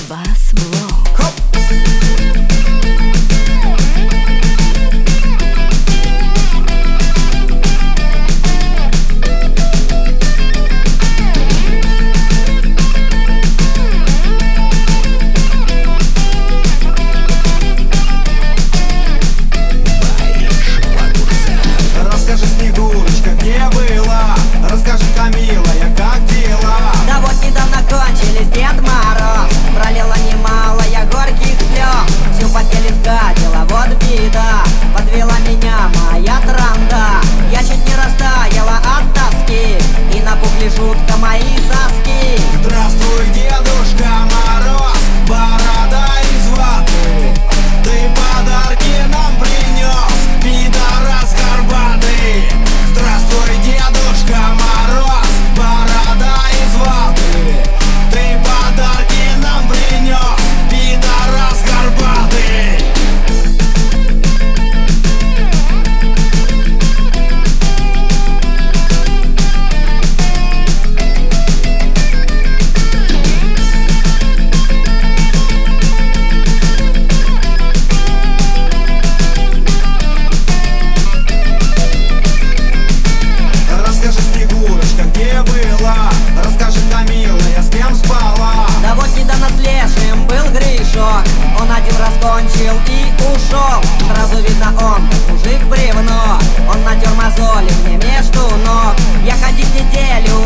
Бас-блог. Расскажи, Снегурочка, где была? Расскажи, Камила, я как дела? Да вот недавно кончились Дед Мороз, пролила немало я горьких слез. Всю постель изгадила, вот беда, подвела меня моя транда. Я чуть не растаяла от тоски, и напухли жутко мои соски. Здравствуй, Дедушка Мороз, борода из ваты. Ты подарки нам принес, пидорас горбатый. Здравствуй, Дедушка Мороз, борода из ваты. Ты подарки нам принес, пидорас горбатый. Расскажи, Снегурочка, где была? Расскажи, Камила, я с кем спала? Да вот недавно с лешим был грешок, он один раз кончил и ушел. Сразу видно, он мужик бревно, он натер мозоли мне между ног. Я ходить неделю